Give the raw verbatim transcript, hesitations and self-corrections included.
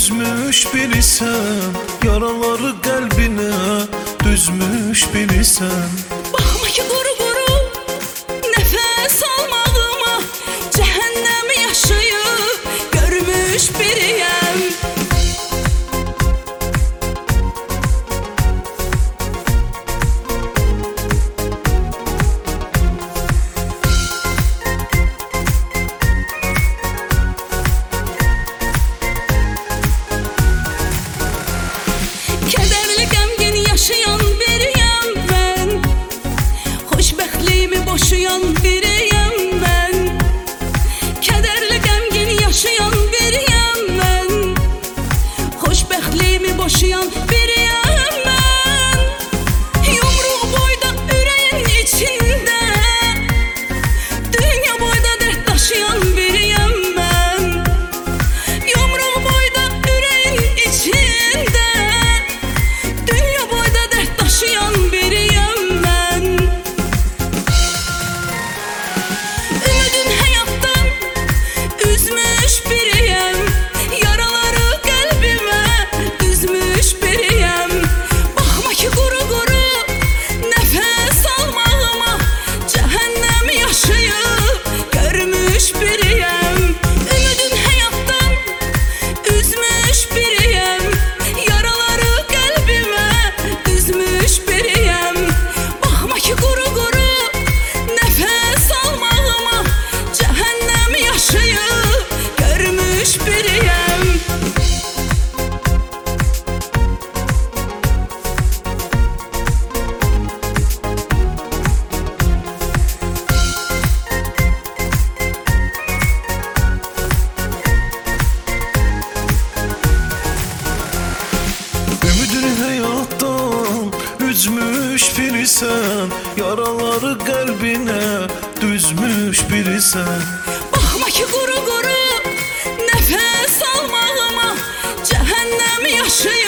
üzmüş birisən, yaraları qəlbinə düzmüş birisən. Baxma ki quru quru nəfəs almağıma, cəhənnəm yaşayıb görmüş biriyəm. Kədərli qəmgin yaşayan biriyəm mən, xoşbəxtliyimi boşayan biriyəm mən. Kədərli qəmgin yaşayan biriyəm mən, xoşbəxtliyimi boşayan biriyəm mən. Yumruq boyda ürəyin içində, dünya boyda dərd daşıyan biriyəm mən. Yumruq boyda ürəyin içində, yaşayan biriyəm mən. Ümidin həyatdan üzmüş biriyəm, yaraları qəlbimə düzmüş biriyəm. Baxma ki quru quru nəfəs almağıma, cəhənnəm yaşayıb görmüş biriyəm. Ümidin həyatdan üzmüş biriyəm, yaraları qəlbimə düzmüş biriyəm. Baxma ki quru quru nəfəs almağıma, cəhənnəm yaşayıb görmüş biriyəm. Ümidini həyatdan üzmüş birisən, yaraları qəlbinə düzmüş birisən. Baxma ki quru quru nəfəs almağıma, cəhənnəm yaşayıb